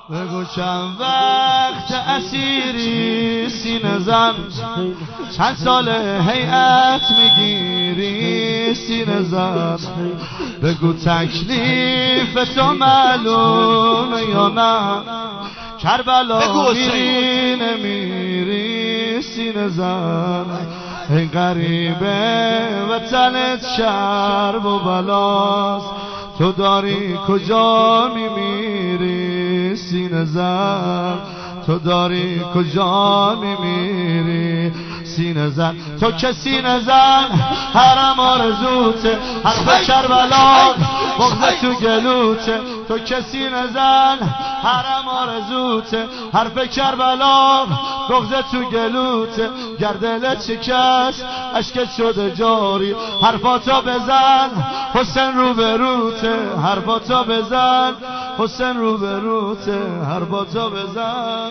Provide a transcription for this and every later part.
بگو چند وقت اسیری سینه زن، چند سال هیئت میگیری سینه زن. بگو تکلیف تو معلومه یا نه، کربلا میری نمیری سینه زن. ای غریبه وطنت شرم و بلاست، تو داری کجا میمیری سینه زن، تو داری کجا میمیری سینه زن. تو که سینه زن حرم آرزوته، حرف کربلا بغض تو گلوته. تو که سینه زن حرم آرزوته، حرف کربلا بغض تو گلوته. گر دلت شکست اشکت شده جاری، حرفاتو بزن حسین رو به روته، حرفاتو بزن حسین رو به روته، حرفاتو بزن.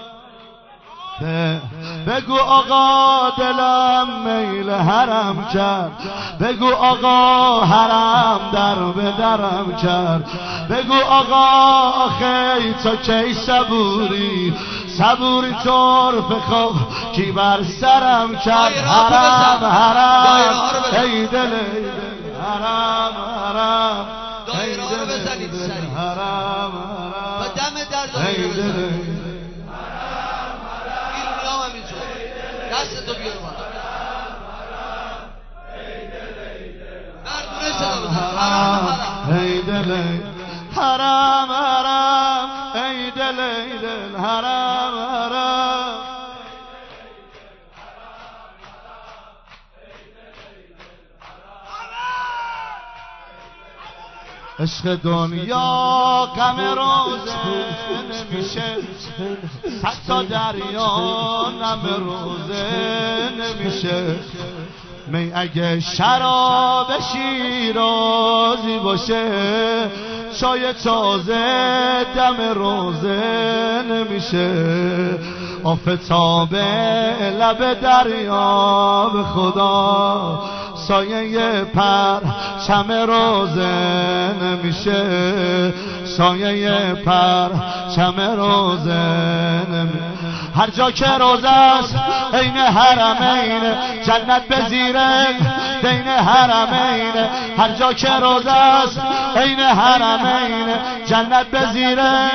بگو آقا دلم میل حرم کرد، بگو آقا حرم در به درم کرد. بگو آقا آخی تا کی صبوری، صبوری طرف خواب کی بر سرم کرد. حرم حرم ای دل حرم حرم ای دل حرم حرم ای دل دست تو بیار بالا، مردونه صدا بزن. حرم ای دل حرم حرم ای دل ای دل حرم حرم. عشق دنیا غم روزه نمیشه، صد تا دریا نم روزه نمیشه. می اگه شراب شیرازی باشه، چای تازه دم روزه نمیشه. آفتاب لب دریا به خدا، سایه پرچم روزه نمیشه، سایه پرچم روزه نمیشه. هر جا که روزه است عین حرمین، جنت به زیره دین حرمین. هر جا که روزه است عین حرمین، جنت به زیره.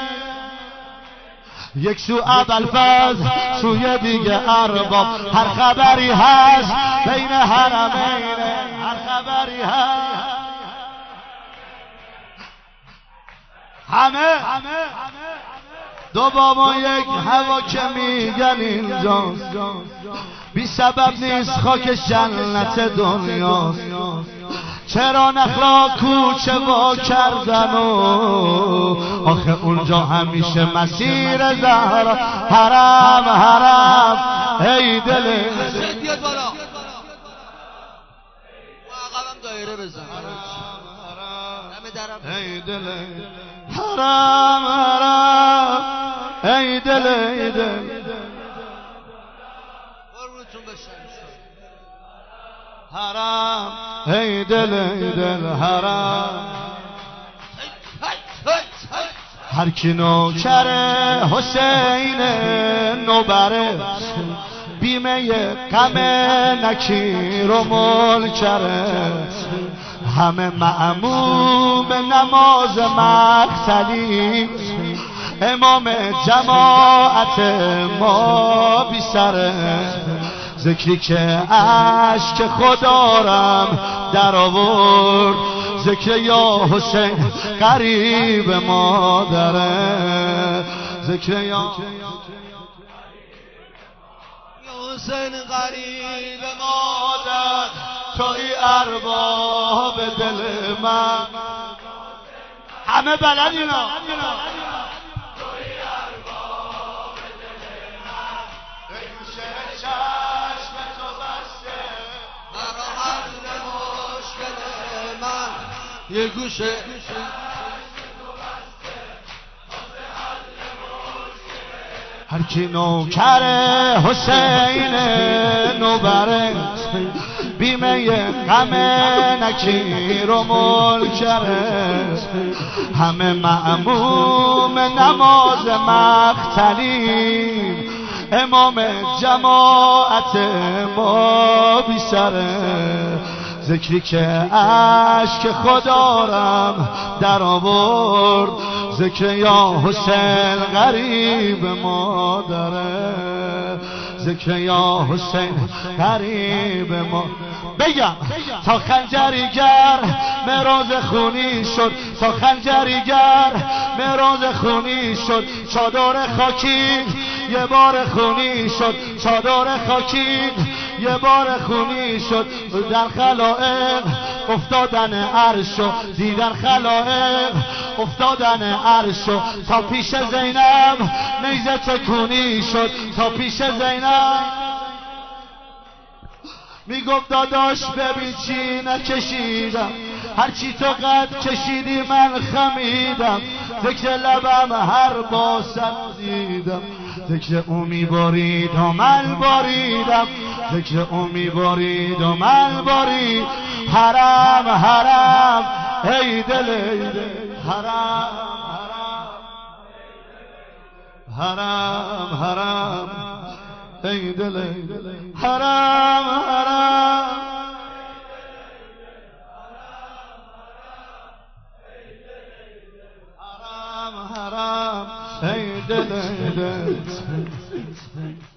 یک سو ابوالفضل سوی دیگه ارباب، هر خبری هست بین حرمین، هر خبری هست. همه دو بابا یک هوا که میگن اینجاست، بی سبب نیست خاک جنت دنیاست. چرا نخلا کوچه وا کردن و آخه اونجا همیشه مسیر زهرا. حرم حرم ای دل بیاد بالا، عقبم دایره بزن. ای دل حرم حرم ای دل ای دل قربونتون بشم. حرم ای دل ای دل حرم. هر کی نوکر حسین نوبره، بیمه غم نکیر و منکره. همه مأموم نماز مقتدی، امام جماعت ما بی سره. ذکری که عشق خدارم در آورد، ذکر یا حسین قریب مادره. ذکر یا حسین قریب مادر، توی ارباب دل من. همه بلد اینا. یه گوشه هر کی نوکر حسین نوبره، بیمه غم نکیر و منکره همه مأموم نماز مقتلیم امام جماعت ما بیسره ذکری که اشک خدارم در آورد ذکر یا حسین غریب مادره ذکر یا حسین غریب ما بگم تا خنجریگر مراز خونی شد تا خنجریگر مراز خونی شد چادر خاکی یه بار خونی شد چادر خاکی یه بار خونی شد در خلائق افتادن عرش و دیدن خلائق افتادن عرش و تا پیش زینب نیزه تکونی شد تا پیش زینب میگفت داداش ببین چی نکشیدم هرچی تو قد کشیدی من خمیدم ذکر لبم هر باسم دیدم ذکر او میبارید و من باریدم ذکر او میبارید و من بارید حرم حرم ای دل ای دل حرم حرم حرم ای دل حرم حرم حرم حرم ای دل